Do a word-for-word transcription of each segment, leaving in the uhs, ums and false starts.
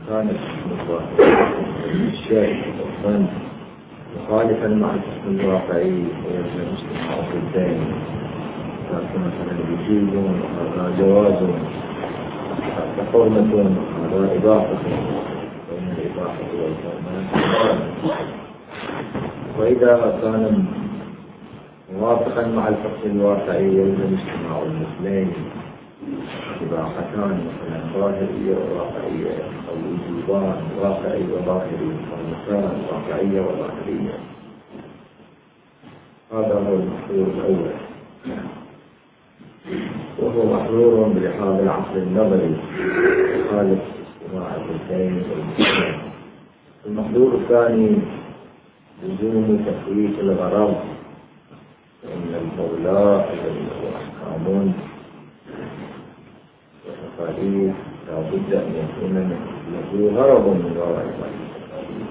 كان الحكم الشيء والفن مخالفا مع الحكم الواقعي ويجب استثناء الدين، لكن مثلا يجيبون هذا جواز، هذا حرمة، هذا إباحة، بين الإباحة والحرمة. وإذا كان موافقا مع الحكم الواقعي يلزم اجتماع المثلين، إباحتان مثلا ظاهرية وواقعية، أو وجوبان واقعي وظاهري، حرمتان واقعية وظاهرية. هذا هو المحظور الأول، وهو محظور بلحاظ العقل النظري خالف اجتماع الحكمين والمثلين. المحظور الثاني لزوم تفويت الغرض، فإن المولى الذي هو أحكام وتقاليد لا بد أن يكون له غرض من وراء التقاليد،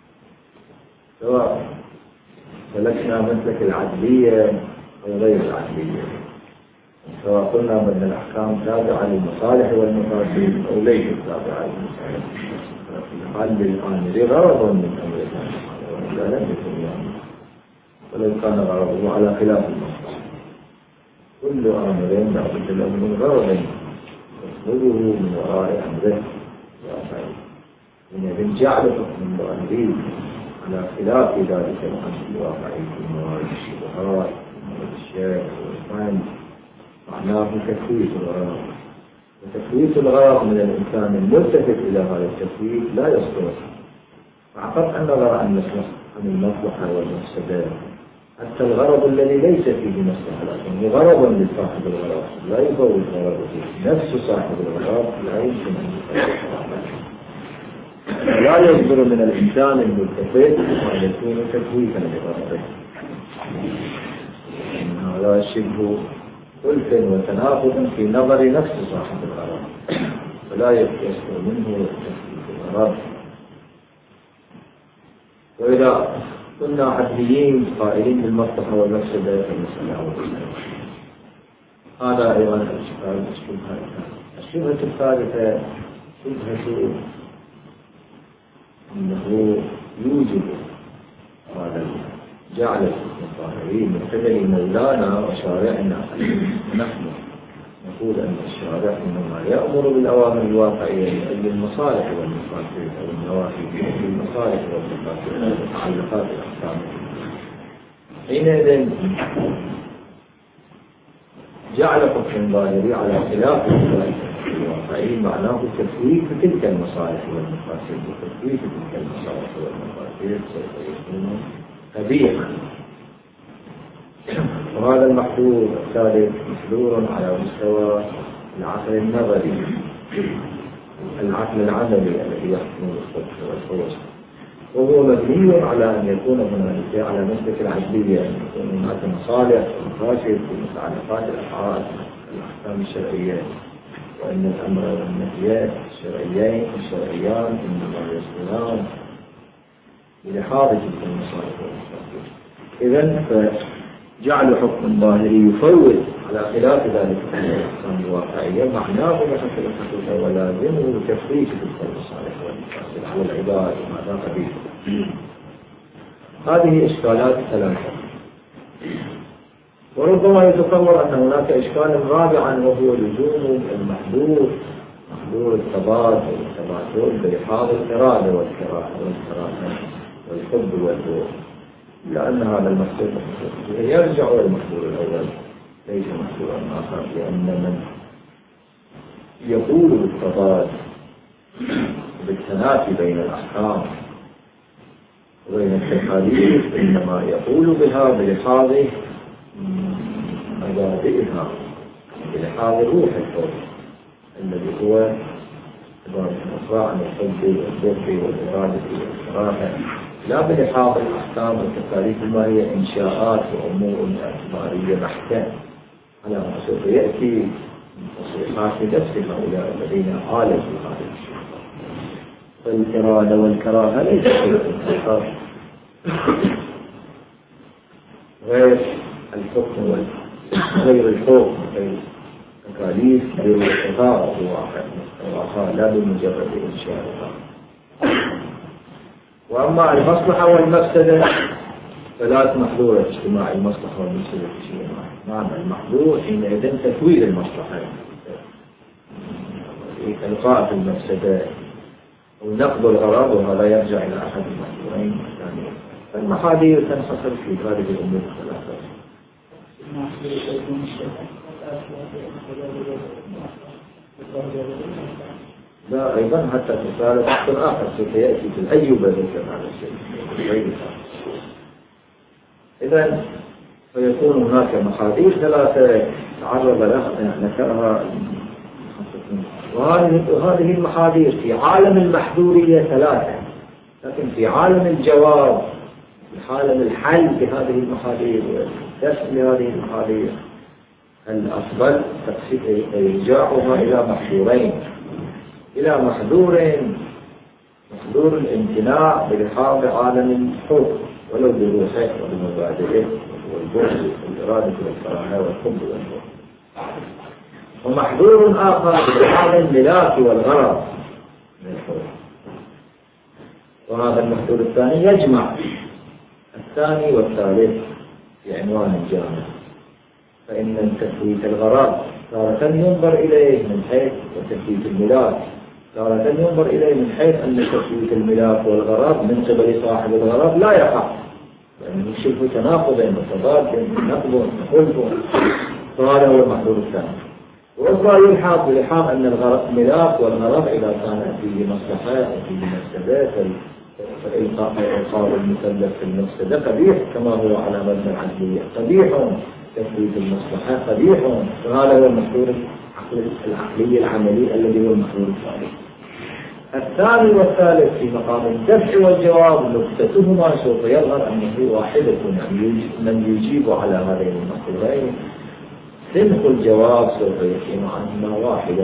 سواء سلكنا مسلك العدلية أو غير العدلية، سواء قلنا بأن الأحكام تابعة للمصالح والمفاسد أو ليست تابعة للمصالح. في حال الآن غرض من أمر الله لا لم يكن يعني، ولو كان غرضه على خلاف المصلحة. كل أمر لا بد له من غرض يطلبه من وراء أمره واقعي، من جعل حكم الظاهري على خلاف ذلك الأمر الواقعي في موارد الشبهات وموارد الشيء والفهم، معناه تكويت الغرض. وتكويت الغرض من الإنسان الملتفت إلى هذا التكويت لا يصدر مع قطع النظر عن المصلحة والمفسدة. حتى الغرض الذي ليس فيه مصلحة لكنه غرض لصاحب الغرض لا يفوت غرضه، نفس صاحب الغرض لا يمكن أن يفوت. لا يصدر من الإنسان الملتفت ما يكون تكويفا لغرضه، هذا شبه خلف وتناقض في نظر نفس صاحب الغرض، فلا يصدر منه تكويف الغرض. وإذا كنا عدليين قائلين بالمصلحة والمفسدة فالمسألة هذا أيضا الإشكال. الشبهة الثالثة شبهة أنه يوجب هذا جعل الظاهرين من قبل مولانا وشارعنا، ونحن نقول أن الشارع إنما يأمر بالأوامر الواقعية لأجل المصالح والمفاسد أو النواهي لأجل المصالح والمفاسد المتعلقات بالأحكام. حينئذ جعل حكم ظاهري على خلاف الواقعي معناه تفويت تلك المصالح والمفاسد، وتفويت تلك المصالح والمفاسد سوف يكون قبيحا. وهذا المحظور الثالث محظور على مستوى العقل النظري، العقل العملي الذي يحكم بالصدق والفوز، وهو مبني على أن يكون هناك على مسلك العدلية، أن يكون هناك مصالح ومفاسد في متعلقات الأفعال الأحكام الشرعية، وأن الأمر والنهي الشرعيين الشرعيان إنما يصدران بلحاظ تلك المصالح والمفاسد. إذن فجعل حكم ظاهري يفوت على خلاف ذلك الأحكام الواقعية معناه بحث الحقيقة ولازمه تفويت تلك المصالح والمفاسد على العباد، وهذا قبيح. هذه إشكالات ثلاثة. وربما يتصور أن هناك إشكال رابعا وهو لزوم المحظور، محظور التضاد والتماثل بلحاظ الإرادة والكراهة والكراهة والحب والبغض، لأن هذا المحظور يرجع إلى المحظور الأول ليس محظورا آخر، لأن من يقول بالتضاد بالتنافي بين الأحكام وبين التكاليف إنما يقول بها بلحاظ مبادئها، بلحاظ روح الحب الذي هو عبارة عن الحب والبغض والإرادة والكراهة، لا بلحاظ الأحكام والتكاليف ما هي إنشاءات وأمور اعتبارية بحتة، على ما سوف يأتي تصريحات نفس هؤلاء الذين عالجوا هذه الشيء. فالإرادة والكراهة ليس شيء غير الحكم غير الحكم غير التكاليف غير الإطاعة واحد مستوى إنشاؤها لا بمجرد إنشائها. وأما المصلحة والمفسدة فلا محظور اجتماع المصلحة والمفسدة في شيء واحد. معنى المحظور حينئذ تكوين المصلحة إلقاء في المفسدة ونقض الغرض، وهذا يرجع إلى أحد المحظورين الثانيين. فالمحاذير تنحصر في هذه الأمور الثلاثة. لا أيضا حتى تسأل تحت آخر سيأتي في الأيوبة ذكر هذا الشيء. إذن فيكون هناك محاذير ثلاثة تعرض لها ذكرها. وهذه المحاذير في عالم المحذورية ثلاثة، لكن في عالم الجواب في عالم الحل بهذه المحاذير والدفع لهذه المحاذير الأفضل إرجاعها إلى محذورين، إلى محذور محذور الامتناع بلحاظ عالم الحب ولو بروحه وبمبادئه والبغض والإرادة والكراهة والحب والبغض، ومحذور آخر بلحاظ الملاك والغرض من الحب. وهذا المحذور الثاني يجمع الثاني والثالث في عنوان جامع. فإن تثبيت الغرض تارة ينظر إليه من حيث وتثبيت الملاك تارة ينظر إليه من حيث أن تثبيت الملاك والغرض من قبل صاحب الغرض لا يقع، لأنه يشوف تناقض متضاد نقض خلف. فهذا هو المحذور الثاني. وأخرى يلحق بلحاظ أن الملاك والغرض إذا كان فيه مصلحة أو فيه مفسدة فالإلقاء إلقاء المكلف في المفسدة قبيح كما هو على مبنى العدلية، قبيح تثبيت المصلحة قبيح. فهذا هو المحذور العقلي العملي الذي هو المحذور الثاني. الثاني والثالث في مقام الدفع والجواب نكتتهما سوف يظهر أنه واحدة، يعني من يجيب على هذين المحذورين سنخ الجواب سوف يكون عنهما واحدا.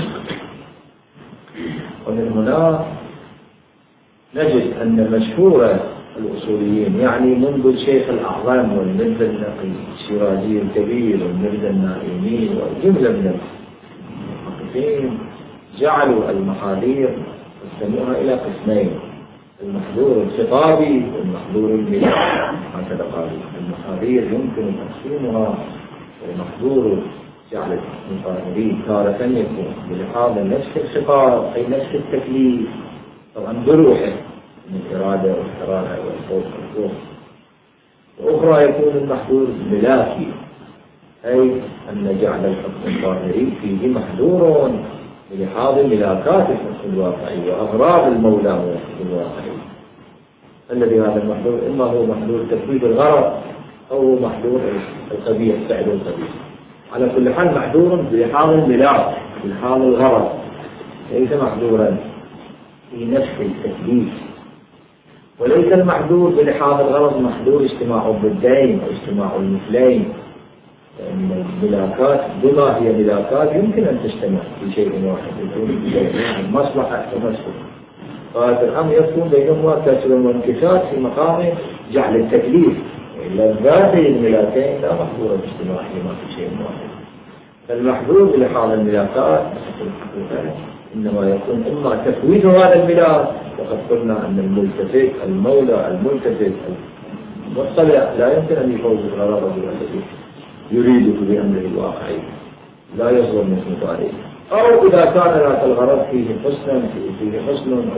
ومن هنا نجد أن مشهور الأصوليين يعني منذ الشيخ الأعظم والمرزا النقي الشيرازي الكبير والمرزا النائمي والجملة من المحققين جعلوا المحاذير قسموها إلى قسمين: المحذور الخطابي والمحذور الملاك. هكذا قالوا المحاذير يمكن تقسيمها. المحذور جعل المحاذير تارة يكون بلحاظ نفس الخطاب أي نفس التكليف طبعا بروحه من الإرادة والكراهة والخوف والخوف. وأخرى يكون المحذور ملاكي أي أن جعل الحكم الظاهري فيه محذور بلحاظ ملاكات الحكم الواقعي وأغراض المولى والحكم الواقعي، الذي هذا المحذور إما هو محذور تثبيت الغرض أو هو محذور القبيح فعل القبيح. على كل حال محذور بلحاظ الملاك بلحاظ الغرض، ليس محذورا في نفس التكليف. وليس المحذور بلحاظ الغرض محذور اجتماع الضدين أو اجتماع المثلين، لأن الملاكات بما هي ملاكات يمكن أن تجتمع في شيء واحد يكون المصلحة ومسلحة. فهذا الأمر يكون بينهما كسر وانكسار في مقام جعل التكليف، وإلا ذاتي الملاكين لا محذور باجتماعهما في شيء واحد. فالمحذور بلحاظ الملاكات إنما يكون إما تفويت هذا الملاك، وقد قلنا أن الملتفت المولى الملتفت المطلع لا يمكن أن يفوز غرضه الذي يريده بأمره الواقعي، لا يصدر مثل عليه. أو إذا كان ذات الغرض فيه حسن فيه حسن أو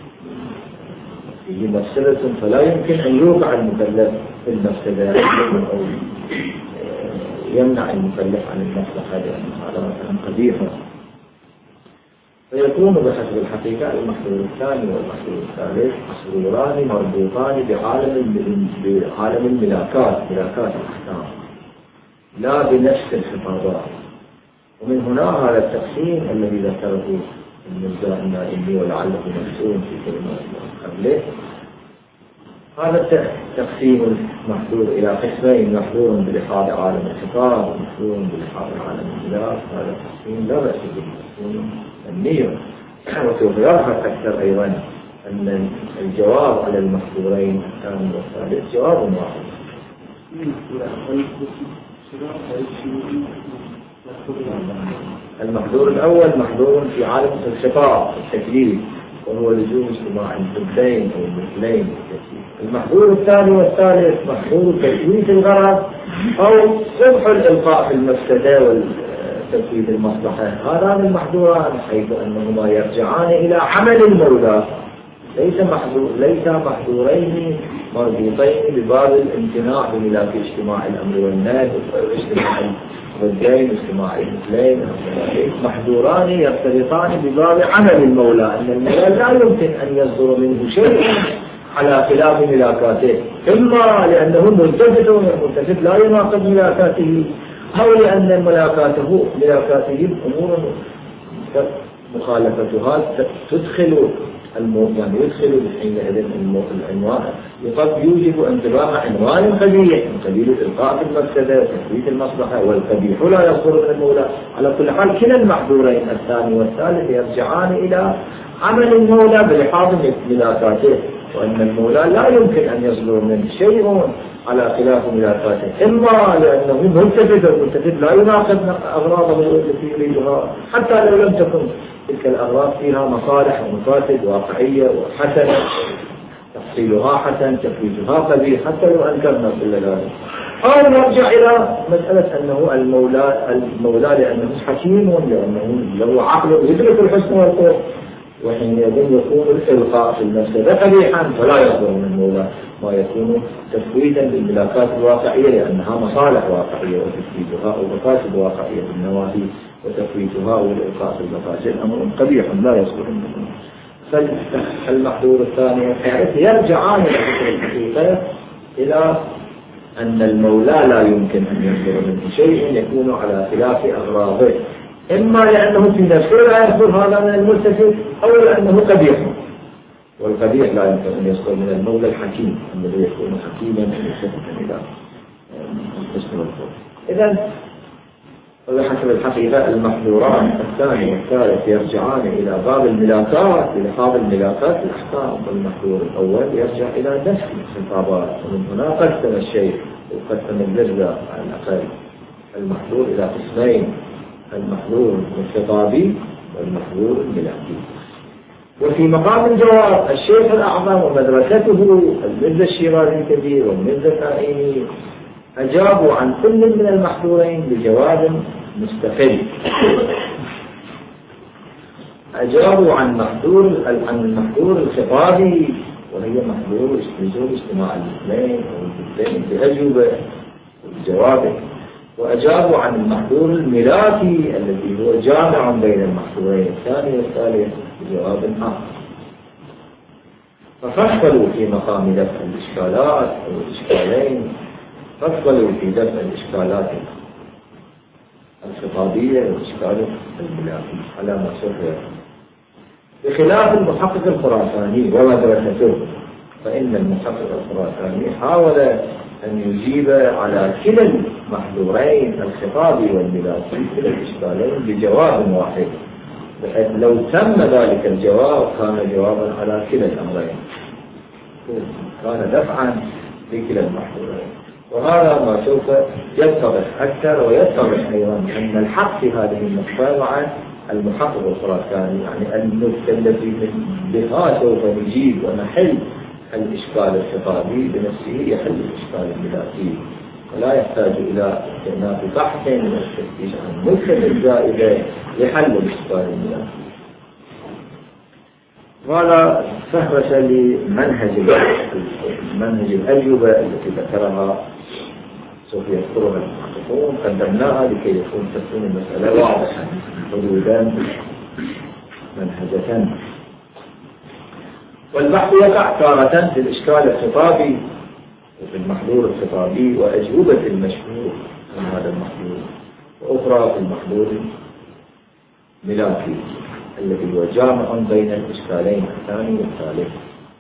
فيه مفسدة فلا يمكن أن يوقع المكلف في المفسدة أو يمنع المكلف عن المصلحة لأن هذا مثلا قبيح. فيكون بحسب الحقيقة المحذور الثاني والمحذور الثالث محذوران مربوطان بعالم بعالم الملاكات ملاكات الأحكام لا بنفس الخطابات. ومن هنا هذا التقسيم الذي ذكره المرزا النائمي ولعله مكتوب في كلمات قبله. هذا التقسيم المحذور إلى قسمين: محذور بلحاظ عالم الخطاب ومحذور بلحاظ عالم الملاك. هذا التقسيم لا بأس به، تقسيم النية. وسوف يظهر أكثر أيضا أن الجواب على المحذورين الثاني والثالث جواب واحد. المحظور الأول محظور في عالم الخطاب التكليف، وهو لزوم اجتماع الضدين أو المثلين. المحظور الثاني والثالث محظور تثبيت الغرض أو صبح الإلقاء في المفسدة والتثبيت المصلحة. هذان المحظوران حيث أنهما يرجعان إلى عمل المولى، ليس محظور ليس محظورين مربوطين بباب الامتناع بملاك اجتماع الأمر والنهي واجتماع الضدين واجتماع المثلين. محظوران يرتبطان بباب عمل المولى، أن المولى لا يمكن أن يصدر منه شيء على خلاف ملاكاته، إما لأنه ملتفت والملتفت لا يناقض ملاكاته، أو لأن ملاكاته ملاكاته أمور مخالفتها تدخل يعني يدخل حينئذ العنوان قد يوجب انطباق عنوان قبيح من قبيل الإلقاء في المفسدة وتثبيت المصلحة، والقبيح لا يصدر من المولى. على كل حال كلا المحظورين الثاني والثالث يرجعان إلى عمل المولى بلحاظ ملاكاته، وأن المولى لا يمكن أن يصدر منه شيء على خلاف ملاكاته، إما لأنه ملتفت والملتفت لا يناقض أغراضه التي يريدها، حتى لو لم تكن تلك الأغراض فيها مصالح ومفاسد واقعية وحسنة، تفصيلها حسن تفويتها قبيح حتى لو أنكرنا كل ذلك. أو نرجع إلى مسألة أنه المولى المولى لأنه حكيم، لأنه له عقل يدرك الحسن والقبح، وحينئذ يكون الإلقاء في المفسدة قبيحا، فلا يصدر من المولى ما يكون تفويتا للملاكات الواقعية، لأنها مصالح واقعية وتفويتها أو مفاسد واقعية بالنواهي وتفويتها والإلقاء في المفاسد أمر قبيح لا يصدر منه. فالمحظور الثاني والثالث يرجعان إلى فكرة الحقيقة إلى أن المولى لا يمكن أن يصدر منه شيء يكون على خلاف أغراضه، إما لأنه في نفسه لا يصدر هذا من الملتفت، أو لأنه قبيح، والقبيح لا يمكن أن يصدر من المولى الحكيم الذي يكون حكيما ملتفتا إلى الحسن والقبح. إذن وبحسب الحقيقة المحظوران الثاني والثالث يرجعان إلى باب الملاكات بلحاظ الملاكات الأحكام، والمحظور الأول يرجع إلى نفس الخطابات، ومن هنا قسم الشيء وقسم الجزء على الأقل المحظور إلى قسمين: المحظور الخطابي والمحظور الملاكي. وفي مقام الجواب الشيخ الأعظم ومدرسته المرزا الشيرازي الكبير والمرزا النائمي أجابوا عن كل من المحظورين بجواب مستقل. أجابوا عن محظور عن المحظور الخطابي، وهي محظور لزوم اجتماع المثلين أو المثلين بأجوبة وبجوابه، وأجابوا عن المحظور الملاكي الذي هو جامع بين المحظورين الثاني والثالث بجواب آخر. ففصلوا في مقام دفع الإشكالات أو الإشكالين، فصلوا في دفع الإشكالات الخطابية والإشكال الملاكي على ما سوف يكون. بخلاف المحقق الخراساني ومدرسته، فإن المحقق الخراساني حاول أن يجيب على كلا المحظورين الخطابي والملاكي كلا الإشكالين بجواب واحد، بحيث لو تم ذلك الجواب كان جوابا على كلا الأمرين، كان دفعا لكلا المحظورين. وهذا ما سوف يتضح أكثر، ويتضح أيضا أن الحق في هذه النقطة مع المحقق الخراساني، يعني النقطة التي بها سوف نجيب ونحل الإشكال الخطابي بنفسه يحل الإشكال الملاكي، ولا يحتاج إلى استئناف بحث والتفتيش عن النقطة الزائدة لحل الإشكال الملاكي. وهذا فهرس لمنهج منهج الأجوبة التي ذكرها سوف يذكرها المحققون، قدمناها لكي يكون تكون المسألة واضحة حدودا منهجة. والبحث يقع تارة في الإشكال الخطابي وفي المحظور الخطابي وأجوبة المشهور من هذا المحظور، وأخرى في المحظور الملاكي الذي هو جامع بين الإشكالين الثاني والثالث.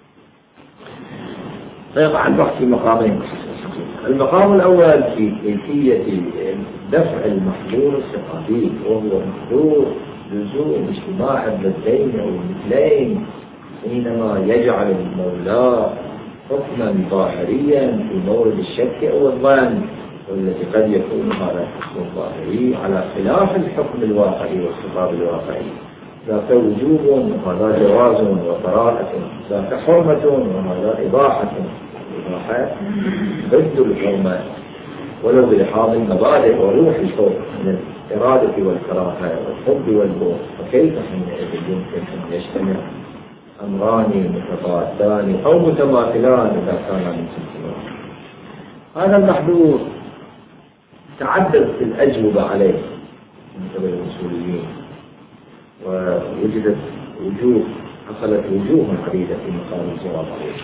فيقع البحث في مقامين: المقام الأول في كيفية دفع المحظور الخطابي، وهو محظور لزوم اجتماع الضدين أو المثلين حينما يجعل المولى حكما ظاهريا في مورد الشك أو الظن، والتي قد يكون هذا الحكم الظاهري على خلاف الحكم الواقعي والخطاب الواقعي. ذاك وجوب وهذا جواز وطراءة، ذاك حرمة وهذا إباحة. الإباحة ضد الحرمة ولو بلحاظ المبادئ وروح الحكم من الإرادة والكراهة والحب والبغض، فكيف حينئذ يمكن أن يجتمع أمران متضادان أو متماثلان إذا كانا متماثلان؟ هذا المحظور تعددت الأجوبة عليه من قبل الأصوليين، ووجدت وجوه حصلت وجوه عديدة في مقام الجواب عليه.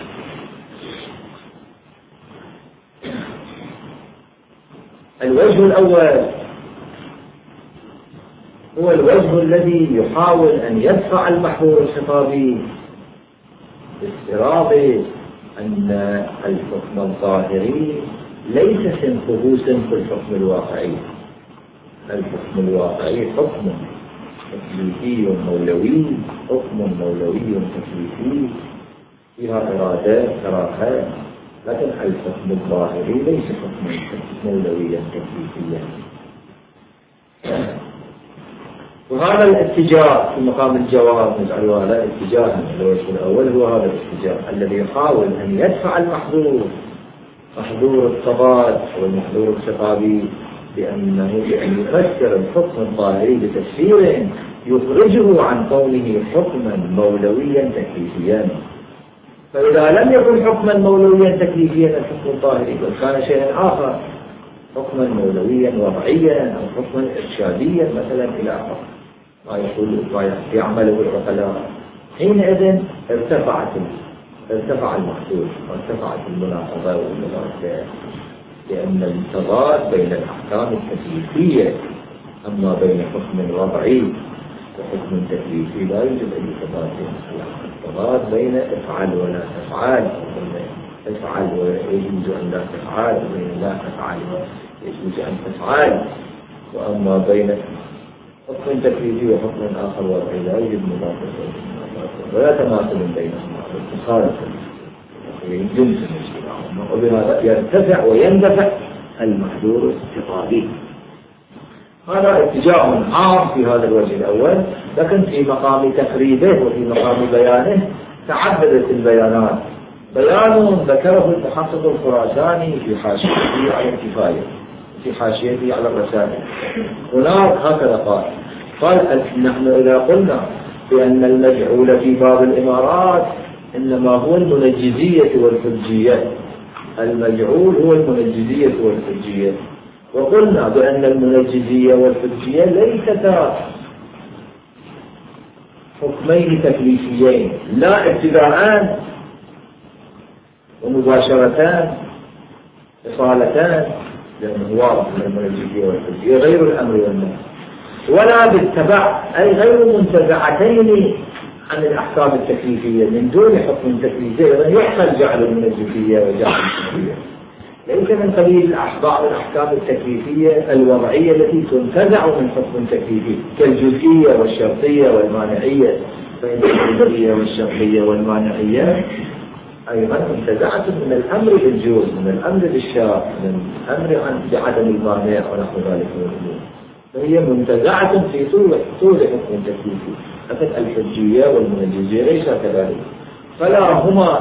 الوجه الأول هو الوجه الذي يحاول أن يدفع المحظور الخطابي بافتراض أن الحكم الظاهري ليس سنفه سنف الحكم الواقعي. الحكم الواقعي حكم تكليفي مولوي، حكم مولوي تكليفي فيها إرادة كراهة، لكن الحكم الظاهري ليس حكما مولويا تكليفيا. وهذا الاتجاه في مقام الجواب نجعل هذا اتجاها. الوجه الأول هو هذا الاتجاه الذي يحاول أن يدفع المحظور، محظور التضاد والمحظور الخطابي، بأنه بأن يفسر الحكم الظاهري بتفسير يخرجه عن كونه حكما مولويا تكليفيا. فإذا لم يكن حكما مولويا تكليفيا الحكم الظاهري بل كان شيئا آخر، حكما مولويا وضعيا أو حكما إرشاديا مثلا إلى آخر ما يقول ما يعمله العقلاء، حينئذ ارتفعت ارتفع المحدود وارتفعت المناقضة والمناقضة، لأن التضاد بين الأحكام التكليفية أما بين حكم وضعي وحكم تكليفي لا يوجد أي تضاد. التضاد بين افعل ولا تفعل، وبين افعل ويجوز أن لا تفعل، وبين لا تفعل ويجوز أن تفعل. وأما بين حكم تكليفي وحكم آخر وضعي لا يوجد مضافة ولا تماثل بينهما والتخالف يمكن اجتماعهما، وبهذا يرتفع ويندفع المحظور الخطابي. هذا اتجاه عام في هذا الوجه الأول، لكن في مقام تقريبه وفي مقام بيانه تعددت البيانات. بيان ذكره المحقق الخراساني في حاشيته على الكفاية، في حاشيته على الرسائل. هناك هكذا قال قال نحن إذا قلنا بأن المجعول في باب الإمارات إنما هو المنجزية والحجية، المجعول هو المنجزية والحجية، وقلنا بأن المنجزية والحجية ليستا حكمين تكليفيين لا ابتداءان ومباشرتان إصالتان، لأنه واضح من المنجزية والحجية غير الأمر والنهي، ولا بالتبع أي غير منتزعتين عن الأحكام التكليفية من دون حكم تكليفي. يحصل جعل المنجزية وجعل الحجية ليس من قبيل الأحباء الأحكام التكليفية الوضعية التي تنتزع من حكم تكليفي كالجزئية والشرطية والمانعية. فإن الجزئية والشرطية والمانعية أيضا انتزعت من الأمر بالجوز، من الأمر بالشرط، من الأمر بعدم المانع ونحو ذلك من الأمور، فهي منتزعة في طول طول حكم تكليفي. لكن الحجية والمنجزية ليس كذلك، فلا هما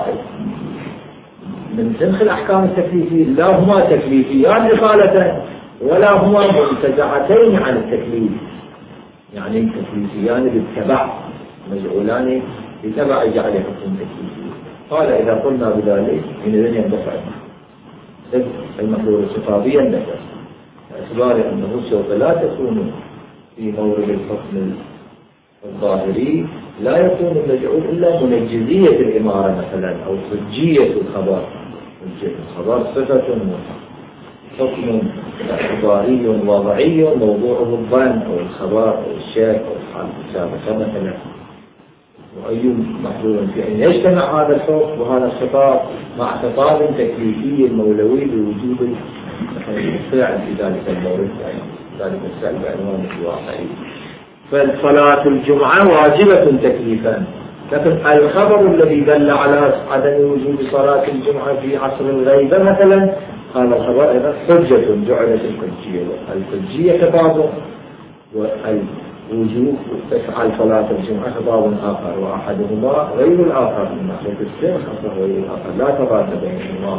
من سنخ الأحكام التكليفية لا هما تكليفيان إصالة ولا هما منتزعتين عن التكليف، يعني تكليفيان بالتبع مجعولان بتبع جعل حكم تكليفي. قال إذا قلنا بذلك حينئذ يندفع المحظور الخطابي يندفع باعتبار أنه سوف لا تكون في مورد الحكم الظاهري لا يكون المجعول إلا منجزية الإمارة مثلا أو حجية الخبر. الخبر صفة حكم اعتباري وضعي موضوعه الظن أو الخبر أو الشك أو الحال السابقة مثلا، وأي محظور في أن يجتمع هذا الحكم وهذا الخطاب مع خطاب تكليفي مولوي بوجود الفعل في ذلك المورد، ذلك الفعل بعنوان الواقعي. فالصلاة الجمعة واجبة تكليفا، لكن الخبر الذي دل على عدم وجود صلاة الجمعة في عصر الغيبة مثلا هذا الخبر أيضا حجة جعلت الحجية، الحجية خطاب والوجوب تفعل صلاة الجمعة خطاب آخر، وأحدهما غير الآخر من ناحية السر خطاب غير الآخر لا تضاد بينهما،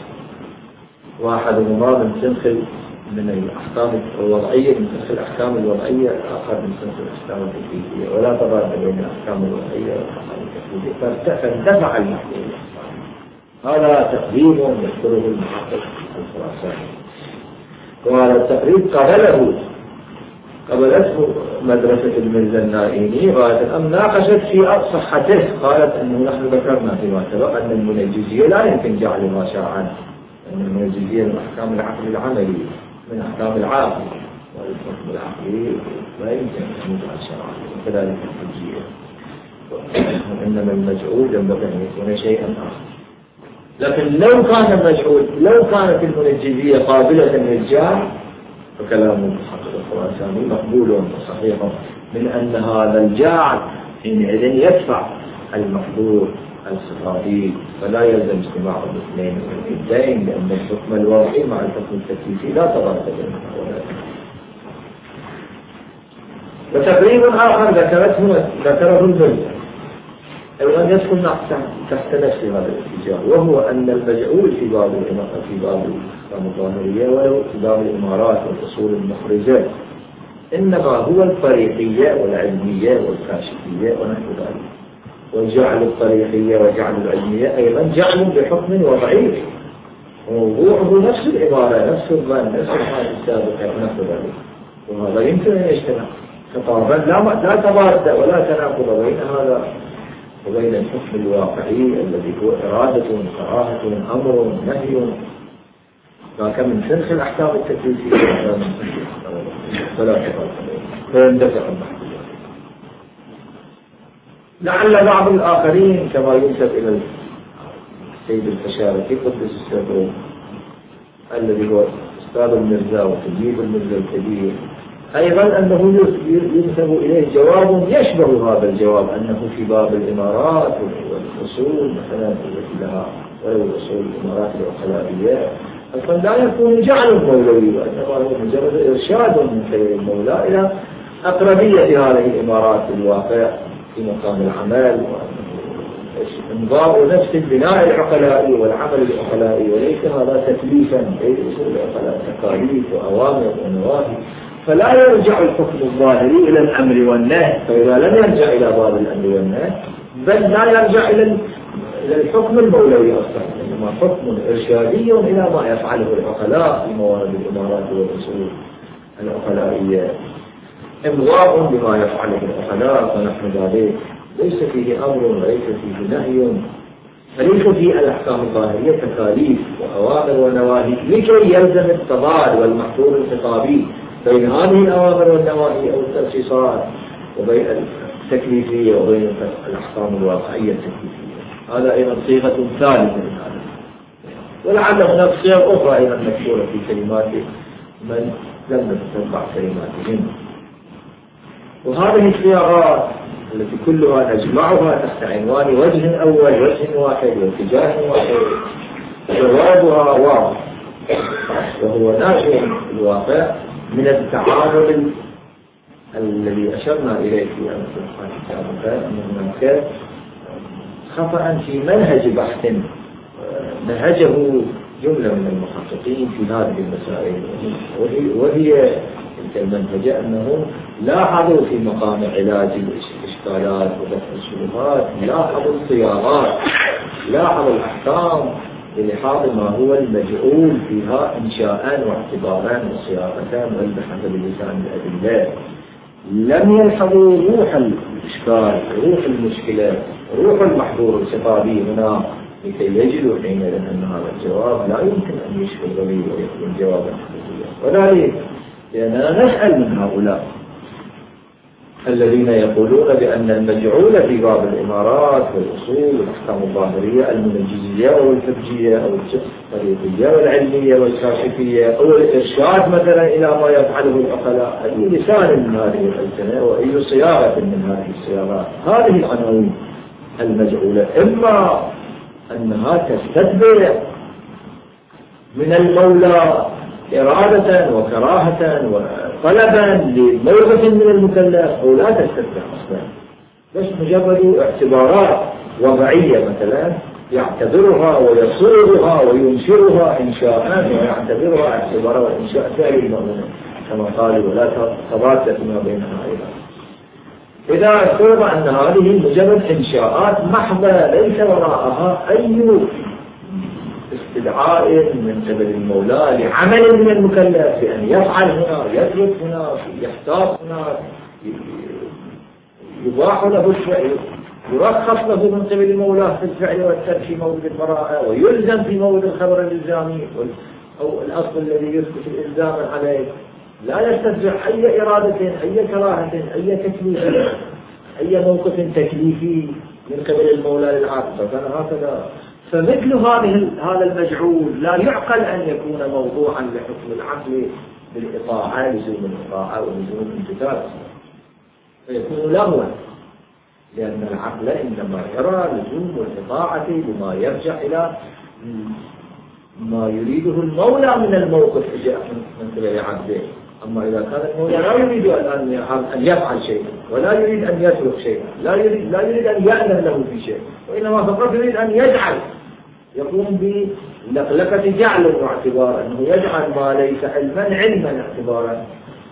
وأحدهما من سنخ من الأحكام الوضعية من سنخ الأحكام الوضعية، الآخر من سنخ الأحكام التكليفية، ولا تضاد بين الأحكام الوضعية والأحكام التكليفية فانتفع المحكوم. هذا تقريب يذكره المحقق الخراساني، وهذا التقريب قبله قبلته مدرسة المرزا النائيني غاية الأمر، ناقشت في صحته، قالت أنه نحن ذكرنا فيما سبق أن المنجزية لا يمكن جعلها شرعا، أن المنجزية من أحكام العقل العملي من أحكام العقل، والحكم العقلي لا يمكن أن يجعل شرعا، وكذلك الحجية، وإنما المجعول ينبغي أن يكون شيئا آخر. لكن لو كان المجعول لو كانت المنجزية قابلة للجعل فكلام المحقق الخراساني مقبول وصحيح من أن هذا الجعل حينئذ يدفع المحظور الصفاتي، فلا يلزم اجتماع الاثنين والإبدين، لأن الحكم الوضعي مع الحكم التكليفي لا تضاد بينهما. وتقريب آخر ذكرته ذكره المرزا أيضا يدخل تحت نفس هذا الاتجاه، وهو أن المجعول في باب في باب الظاهرية ولو في باب الإمارات والأصول المخرجة إنما هو الطريقية والعلمية والكاشفية ونحو ذلك، وجعل الطريقية وجعل العلمية أيضا جعل بحكم وضعي وموضوعه نفس العبارة نفس الظن نفس الحال السابقة ونحو ذلك، وهذا يمكن أن يجتمع خطابا لا لا تضاد ولا تناقض بين هذا وبين الحكم الواقعي الذي هو إرادة كراهة أمر نهي، لكن من سنخ الأحكام التكليفية ولا من سنخ الأحكام فلا تفرق فيندفع المحكوم. لعل بعض الآخرين كما ينسب إلى السيد الفشاركي قدس السر الذي هو أستاذ المرزا وتجيب المرزا الكبير أيضا أنه ينسب إليه جواب يشبه هذا الجواب، أنه في باب الإمارات والأصول مثلا التي لها ولو أصول الإمارات العقلائية أصلا لا يكون جعل المولوي، وإنما هو مجرد إرشاد من خير المولى إلى أقربية هذه الإمارات الواقع في مقام العمل، وإمضاء نفس البناء العقلائي والعمل العقلائي، وليس هذا تكليفا أي أصول العقلاء تكاليف وأوامر ونواهي، فلا يرجع الحكم الظاهري إلى الأمر والنهي، فإذا لم يرجع إلى باب الأمر والنهي بل لا يرجع إلى الحكم المولوي أصلا، إنما حكم إرشادي إلى ما يفعله العقلاء في موارد الإمارات والأصول العقلائية، إمضاء بما يفعله العقلاء ونحن ذلك، ليس فيه أمر وليس فيه نهي، فليس فيه الأحكام الظاهرية تكاليف وأوامر ونواهي لكي يلزم التضاد والمحظور الخطابي بين هذه الأوامر والنواهي أو التخصيصات وبين التكليفية وبين الأحكام الواقعية التكليفية. هذا أيضا صيغة ثالثة من هذا، ولعل هناك صيغ أخرى أيضا مذكورة في كلمات من لم نتتبع كلماتهم، وهذه الصياغات التي كلها نجمعها تحت عنوان وجه أول وجه واحد واتجاه واحد جوابها واضح، وهو ناشئ الواقع من التعامل الذي أشرنا إليه في أمثال السابقة، أن هناك خطأ في منهج بحث نهجه جملة من المحققين في هذه المسائل، وهي, وهي تلك المنهجة أنهم لاحظوا في مقام علاج الإشكالات ودفع الشبهات لاحظوا الصياغات، لاحظوا الأحكام بلحاظ ما هو المجعول فيها إنشاءً واعتباراً وصياغة والبحث بلسان الأدلة، لم يلحظوا روح الإشكال روح المشكلة روح المحظور الخطابي هنا لكي يجدوا حينئذ أن هذا الجواب لا يمكن أن يشكل ضمير ويكون جوابا حقيقيا. وذلك لأننا نسأل من هؤلاء الذين يقولون بأن المجعول في باب الإمارات والأصول والأحكام الظاهرية المنجزية أو الفقهية أو الطريقية والعلمية والكاشفية أو الإرشاد مثلا إلى ما يفعله العقلاء، أي لسان من هذه الألسنة وأي صياغة من هذه الصياغات، هذه العناوين المجعولة إما أنها تستتبع من المولى إرادة وكراهة وطلبا لموقف من المكلف أو لا تستفتح أصلا، بس مجرد اعتبارات وضعية مثلا يعتبرها ويصورها وينشرها إنشاء ويعتبرها اعتبارها وإنشاء فعل المؤمن كما قال ولا تضاد فيما بينها أيضا. إذا اعتبر أن هذه مجرد إنشاءات محضة ليس وراءها أي استدعاء من قبل المولى لعمل من المكلف بأن يفعل هنا يترك هنا يختار هنا يباح له الفعل يرخص له من قبل المولى في الفعل والترك في مورد البراءة ويلزم في مورد الخبر الإلزامي أو الأصل الذي يثبت الإلزام عليه، لا يستدعي أي إرادة أي كراهة أي تكليف أي موقف تكليفي من قبل المولى للعاقبة. فأنا هكذا فمثل هذه هذا المجعول لا يعقل أن يكون موضوعا لحكم العقل بالإطاعة لزوم الإطاعة ولزوم الامتثال، فيكون لغوا، لأن العقل إنما يرى لزوم الإطاعة بما يرجع إلى ما يريده المولى من الموقف من قبل عبده. أما إذا كان المولى لا يريد أن يفعل شيئا ولا يريد أن يترك شيئا لا يريد, لا يريد أن يأذن له في شيء، وإنما فقط يريد أن يجعل يقوم بلقلقة جعل واعتبارا أنه يجعل ما ليس علما علما اعتبارا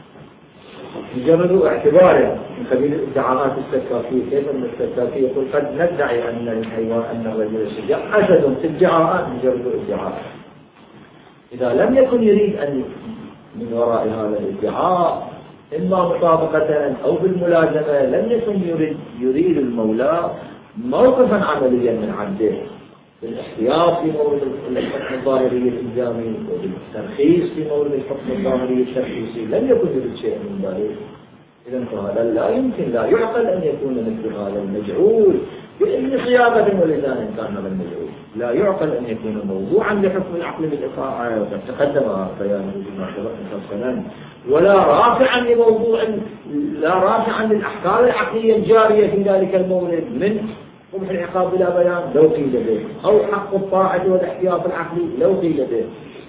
مجرد اعتباره من قبيل الادعاءات السكاكية. كيف أن السكاكية يقول قد ندعي أن الحيوان أن الرجل الشجاع أسد في ادعاءات مجرد ادعاء. إذا لم يكن يريد أن من وراء هذا الادعاء إما مطابقة أو بالملازمة لم يكن يريد, يريد المولى موقفا عمليا من عبده بالاحتياط في مورد الحكم الظاهري الإلزامي وبالترخيص في مورد الحكم الظاهري الترخيصي، لم يكن يريد شيء من ذلك. إذن فهذا لا يمكن لا يعقل أن يكون مثل هذا المجعول بأي صياغة ولسان كان هذا المجعول لا يعقل أن يكون موضوعا لحكم العقل بالإطاعة وقد تقدم بيانه بما سبق ولا رافعا لموضوع لا رافعا للأحكام العقلية الجارية في ذلك المورد من قبح العقاب بلا بيان لو قيل به أو حق الطاعة والاحتياط العقلي لو قيل به،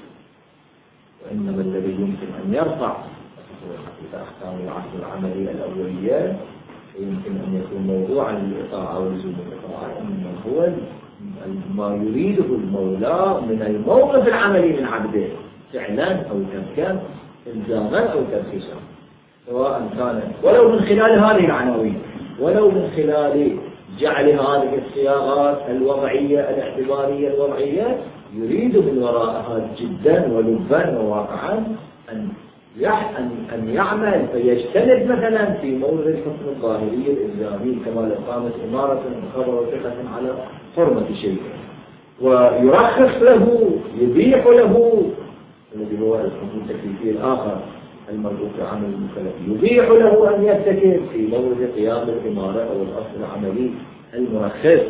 وإنما الذي يمكن أن يرفع أحكام العقل العملية الأولية يمكن أن يكون موضوعا للإطاعة ولزوم الإطاعة إنما هو ما يريده المولى من الموقف العملي من عبده فعلا أو تركا إلزاما أو ترخيصا، سواء كان ولو من خلال هذه العناوين ولو من خلال جعل هذه الصياغات الوضعية الاعتبارية الوضعية يريد من وراءها جدا ولبا وواقعا أن أن يعمل فيجتنب مثلا في مورد الحكم الظاهري الإلزامي كما لو قامت إمارة خبر وثقة على حرمة شيء ويرخص له يبيح له الذي هو الحكم التكليفي الآخر المربوط عن المكلف يبيح له أن يرتكب في مورد قيام الإمارة أو الأصل العملي المرخص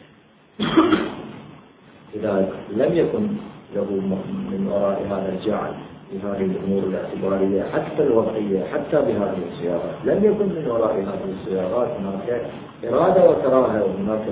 إذا لم يكن له من وراء هذا الجعل في هذه الأمور الاعتبارية حتى الوضعية حتى بهذه الصياغات لم يكن من وراء هذه الصياغات هناك إرادة وكراهة وهناك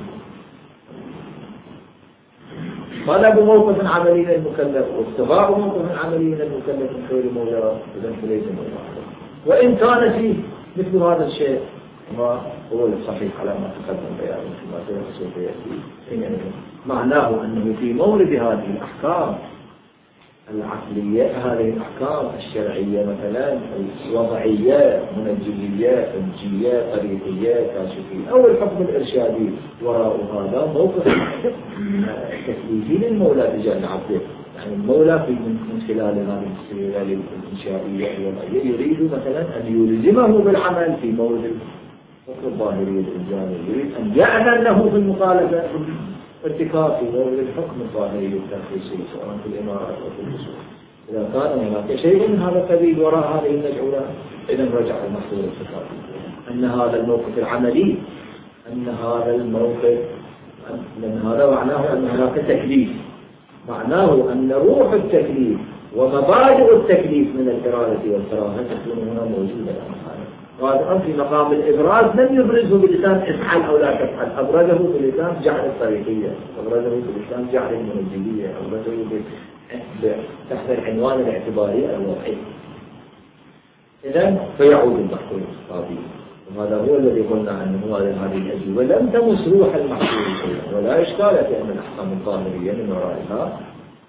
طلب موقف عملي للمكلف واستباع موقف عملي للمكلف من خير مولاه إذن فليس مولاه. وإن كان فيه مثل هذا الشيء ما هو الصحيح على ما تقدم بيانه فيما سوف يأتي معناه أنه في مورد هذه الأحكام العقلية هذه الأحكام الشرعية مثلا الوضعية منجلية فنجية طريقية كاشفية أو الحكم الإرشادي وراء هذا موقف تكليفي للمولى تجاه عبده، يعني المولى في من خلال هذه السيرة الإنشائية الوضعية يريد مثلا أن يلزمه بالعمل في مورد الحكم الظاهري الإلزامي يريد أن يأذن له في المخالفة ارتكاب في مورد الحكم الظاهري الترخيصي سواء في الإمارات أو في الأصول. إذا كان هناك شيء من هذا القبيل وراء هذه المجعولات إذن رجع المحصول الارتكاب أن هذا الموقف العملي أن هذا الموقف لأن هذا معناه أن هناك تكليف معناه أن روح التكليف ومبادئ التكليف من الإرادة والكراهة تكون هنا موجودة. وهذا في مقام الإبراز لم يبرزه بلسان افعل أو لا تفعل، أبرزه بلسان جعل الطريقية، أبرزه بلسان جعل المنجلية، أبرزه تحت العنوان الاعتباري الوضعي. إذن فيعود المحصول الخطابي، وهذا هو الذي قلنا أنه هذه الأجوبة لم تمس روح المحصول ولا إشكال في أن الأحكام الظاهرية من ورائها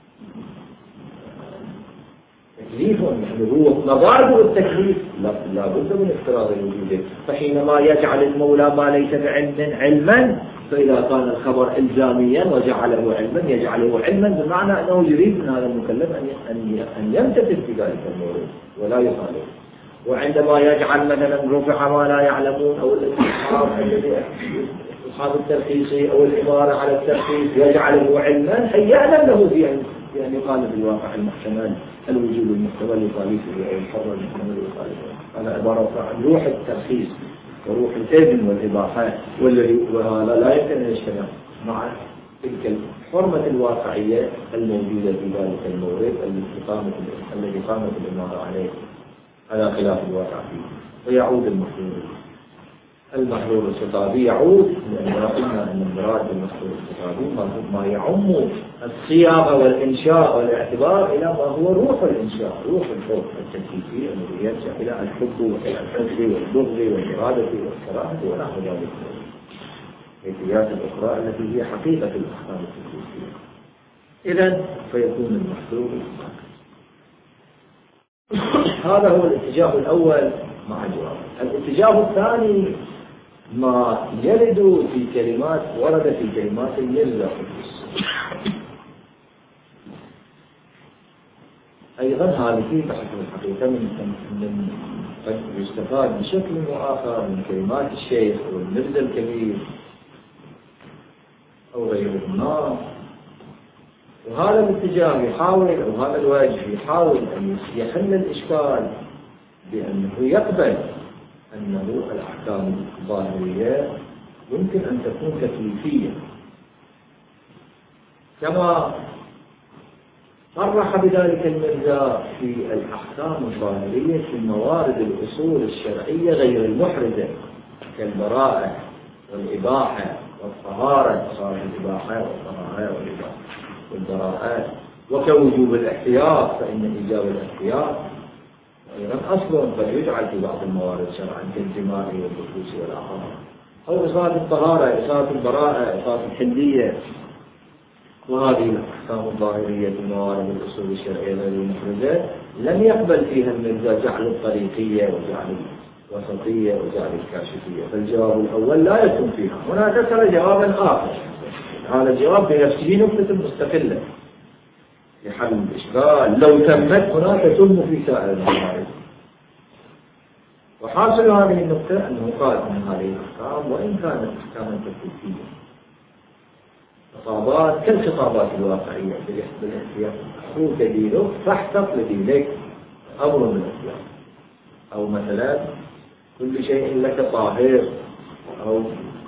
تكليف روح مبادئ التكليف لا بد من افتراض الوجود. فحينما يجعل المولى ما ليس بعلم علما، فإذا كان الخبر إلزاميا وجعله علما يجعله علما بمعنى أنه يريد من هذا المكلف أن يمتثل في ذلك المورد ولا يخالف. وعندما يجعل مثلا رفع ما لا يعلمون أو الإصحاب الذي أصحاب الترخيص أو الإمارة على الترخيص يجعله علما أي يعلم له في أن يقال في الواقع المحتمل الوجود المحتمل يخالفه أو الحر المحتمل يخالفه. هذا عبارة عن روح الترخيص وروح الإذن والإباحة، والذي وهذا لا يمكن أن يجتمع مع تلك الحرمة الواقعية الموجودة في ذلك المورد الذي قامت الإمارة عليه. هذا خلاف الواقع فيه. ويعود المحظور المحظور الخطابي يعود، لأن قلنا أن المراد بالمحظور الخطابي ما يعم الصياغة والإنشاء والاعتبار إلى ما هو روح الإنشاء، روح الحب التكليفي الذي يرجع إلى الحب والحب والبغض والإرادة والكراهة ونحو ذلك الكيفيات الأخرى التي هي حقيقة الأحكام التكليفية. إذن فيكون المحظور هذا هو الاتجاه الأول مع جواب. الاتجاه الثاني ما يرد في كلمات ورد في كلمات المرزا قدس. أيضا هذه بحث الحقيقة من من قد يستفاد بشكل مؤخر من كلمات الشيخ أو المرزا الكبير أو غيرهما. وهذا الاتجاه يحاول أو هذا الوجه يحاول أن يحل الإشكال بأنه يقبل أنه الأحكام الظاهرية يمكن أن تكون تكليفية، كما صرح بذلك المرزا في الأحكام الظاهرية في موارد الأصول الشرعية غير المحرزة كالبراءة والإباحة والطهارة، صار الإباحة والطهارة والإباحة والبراءات، وكوجوب الاحتياط فإن إيجاب الاحتياط أيضا أصل قد يجعل في بعض الموارد شرعا كالجماع والبخوص والعقار، أو إصابة الطهارة، إصابة البراءة، إصابة الحلية. وهذه الأحكام الظاهرية في موارد الأصول الشرعية غير المحرزة لم يقبل فيها المرزا جعل الطريقية وجعل الوسطية وجعل الكاشفية، فالجواب الأول لا يكون فيها. هنا ذكر جوابا آخر، هذا الجواب بنفسه نقطة مستقلة لحل الإشكال لو تمت هناك تتم في سائر الموارد. وحاصل هذه النقطة أنه قال أن هذه الأحكام وإن كانت أحكاما تكليفية خطابات كالخطابات الواقعية بالاحتياط، أخوك دينك فاحتط لدينك أمر بالاحتياط، أو مثلا كل شيء لك طاهر، أو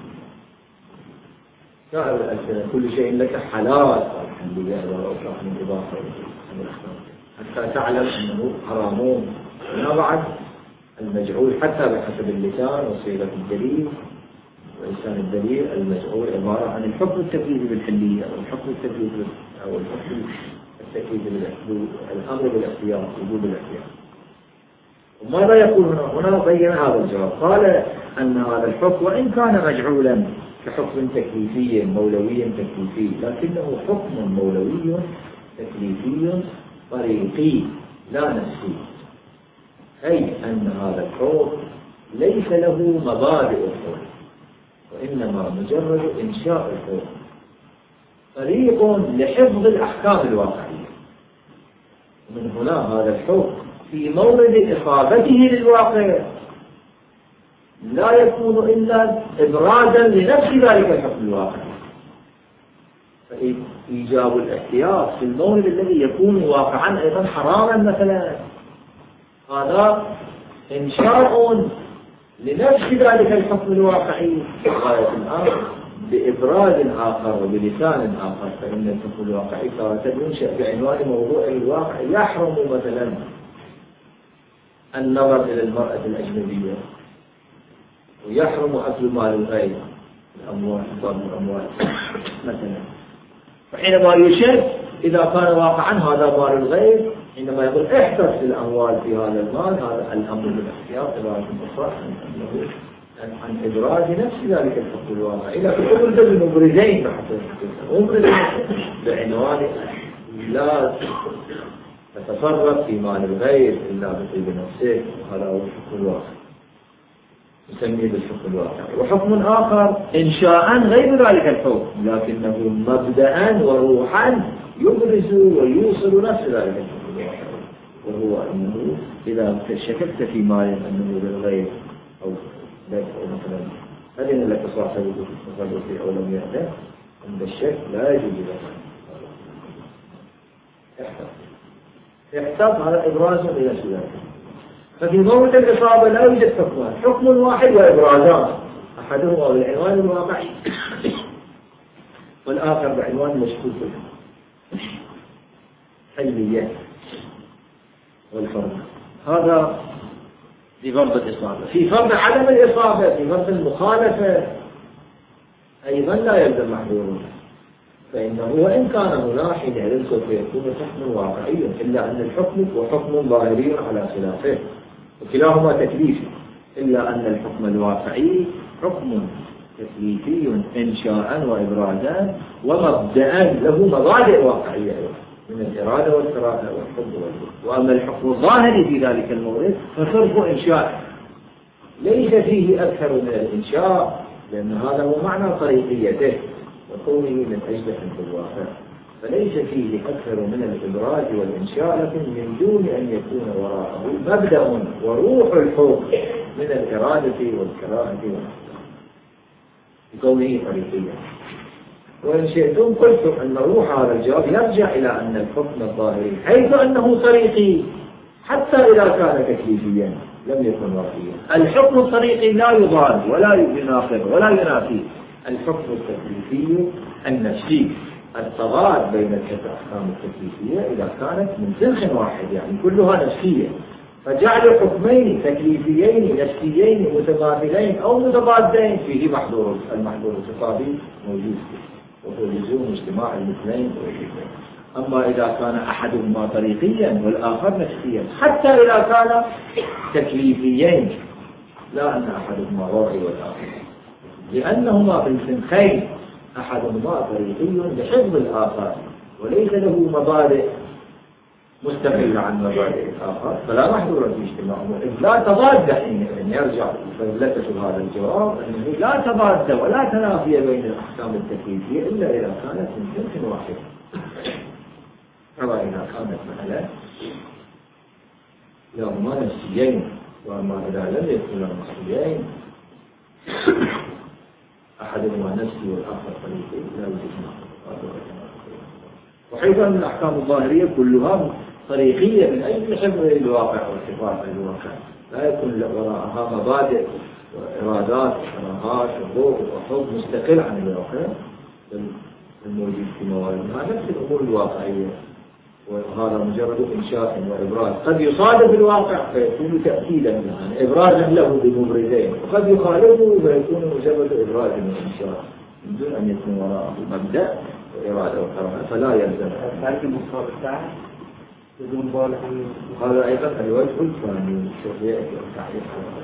كل شيء لك حلال، الحمد لله والأوصاف من إضافة حتى تعلم أنه حرامون. هنا بعد المجعول حتى بحسب اللسان وصيغة الدليل ولسان الدليل المجعول عبارة عن الحكم التكليفي بالحلية أو الحكم التكليفي أو الحكم التكليفي بالأمر بالاختيار وجوب الاختيار. وماذا يقول هنا؟ هنا بين هذا الجواب، قال أن هذا الحكم وإن كان مجعولا كحكم تكليفي مولوي تكليفي، لكنه حكم مولوي تكليفي طريقي لا نفسي، أي أن هذا الحكم ليس له مبادئ الحكم وإنما مجرد إنشاء الحكم، طريق لحفظ الأحكام الواقعية. من هنا هذا الحكم في مورد إصابته للواقع لا يكون إلا إبرادا لنفس ذلك الحكم الواقعي. فإيجاب الاحتياط في المورد الذي يكون واقعا أيضا حراما مثلا، هذا إنشاء لنفس ذلك الحكم الواقعي غاية الأمر بإبراز آخر وبلسان آخر. فإن الحكم الواقعي تارة ينشأ بعنوان موضوع الواقع، يحرم مثلا النظر إلى المرأة الأجنبية، ويحرم أكل مال الغير الأموال، حفاظ الأموال مثلا. وحينما يشد إذا كان واقعا هذا مال الغير، حينما يقول احتفظ الأموال في هذا المال، هذا الأمر بالاحتياط عبارة أخرى أنه عن إبراز نفس ذلك الحق الواقعي، لكن أبرز المبرزين بحسب أبرز بعنوان لا تتصرف في مال الغير إلا بطيب نفسه، وهذا هو الحق الواقعي نسميه بالحكم الواقعي. وحكم آخر إنشاء غير ذلك الحكم، لكنه مبدأ وروحا يبرز ويوصل نفس ذلك الحكم الواقعي، وهو أنه إذا شككت في مال أنه للغير أو ليس أو مثلا أذن لك صاحبه في أو لم يأذن، عند الشك لا يجوز لك احتف احتف هذا إبراز إلى ذلك. ففي موت الإصابة لا يوجد حكمان، حكم واحد وإبرازان، أحدهما بالعنوان الواقعي والآخر بعنوان مشكوك الحلية والفرض. هذا في فرض الإصابة. في فرض عدم الإصابة، في فرض المخالفة أيضا لا يلزم محظور، فإنه وإن كان ملاحظا للسوف يكون حكم واقعي، إلا أن الحكم هو حكم ظاهري على خلافه، وكلاهما تكليفي، إلا أن الحكم الواقعي حكم تكليفي إنشاء وإبرازا ومبدأ له مبادئ واقعية من الإرادة والكراهة والحب والبغض. وأما الحكم الظاهري في ذلك المورد فصرف إنشاء ليس فيه أكثر من الإنشاء، لأن هذا هو معنى طريقيته وكونه من أجل حكم الواقع، فليس فيه أكثر من الإبراز والإنشاء، لكن من دون أن يكون وراءه مبدأ وروح الحكم من الإرادة والكراهة والحب بكونه طريقيا. وإن شئتم قلتم أن روح هذا الجواب يرجع إلى أن الحكم الظاهري حيث أنه طريقي حتى إذا كان تكليفيا لم يكن واقعيا. الحكم الطريقي لا يضاد ولا يناقض ولا ينافي الحكم التكليفي النفسي. التضاد بين الأحكام التكليفية إذا كانت من سلخ واحد، يعني كلها نفسية، فجعل حكمين تكليفيين نفسيين متماثلين أو متضادين فيه محظور، المحظور الخطابي موجود فيه وهو لزوم اجتماع المثلين والشبهين. أما إذا كان أحدهما طريقيا والآخر نفسيا، حتى إذا كان تكليفيين، لا أن أحدهما وضعي والآخر، لأنهما بالسنخين، أحدهما طريقي لحفظ الآخر وليس له مبادئ مستقلة عن مبادئ الآخر، فلا محظور في اجتماعهم. لا تضاد حينئذ يرجع فلسفة هذا الجواب أنه لا تضاد ولا تنافي بين الأحكام التكليفية إلا إذا كانت من جنس واحد. أما إذا كانت مثلا لهما نفسيين، وأما إذا لم يكونا نفسيين أحدهما نفسي والآخر طريقي لا يوجد محظور. وحيث أن الأحكام الظاهرية كلها طريقية من أجل حفظ الواقع والحفاظ على الواقع، لا يكون وراءها مبادئ وإرادات وكراهات وحقوق وحب مستقل عن الواقع الموجود في مواردها، نفس الأمور الواقعية، وهذا مجرد إنشاء وإبراز قد يصادف الواقع فيكون تأكيدا له، إبرازا له بمبرزين، وقد يخالفه فيكون مجرد إبراز وإنشاء من دون أن يكون وراءه مبدأ وإرادة وكراهة، فلا يلزم. هذا أيضا الوجه الثاني شوف يأتي التعريف.